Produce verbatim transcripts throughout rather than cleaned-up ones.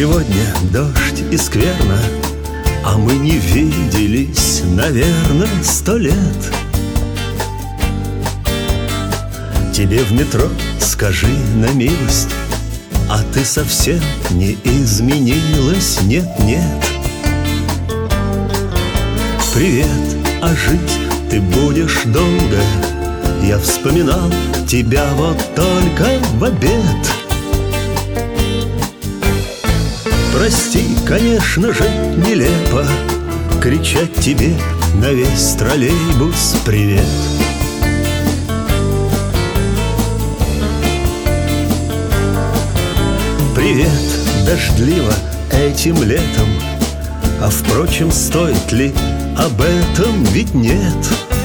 Сегодня дождь и скверно, а мы не виделись, наверное, сто лет. Тебе в метро скажи на милость, а ты совсем не изменилась, нет-нет. Привет, а жить ты будешь долго, я вспоминал тебя вот только в обед. Прости, конечно же, нелепо кричать тебе на весь троллейбус привет. Привет, дождливо этим летом, а впрочем, стоит ли об этом, ведь нет.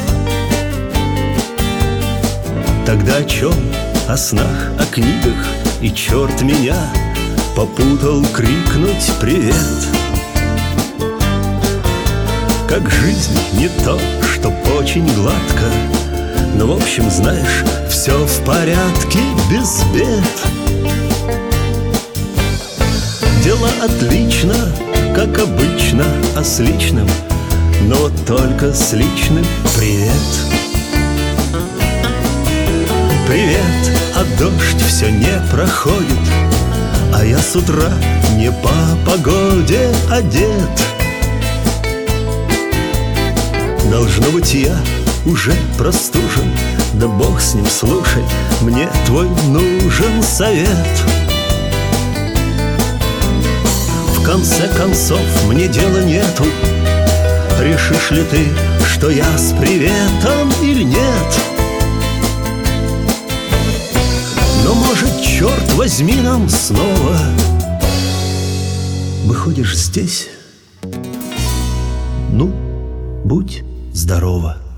Тогда о чем? О снах, о книгах, и черт меня попутал крикнуть привет. Как жизнь не то, чтоб очень гладко, но в общем, знаешь, все в порядке, без бед. Дела отлично, как обычно, а с личным, но только с личным привет. Привет, а дождь все не проходит, а я с утра не по погоде одет. Должно быть, я уже простужен, да бог с ним, слушай, мне твой нужен совет. В конце концов, мне дела нету, решишь ли ты, что я с приветом или нет. Но, может, черт возьми, нам снова выходишь здесь? Ну, будь здорова.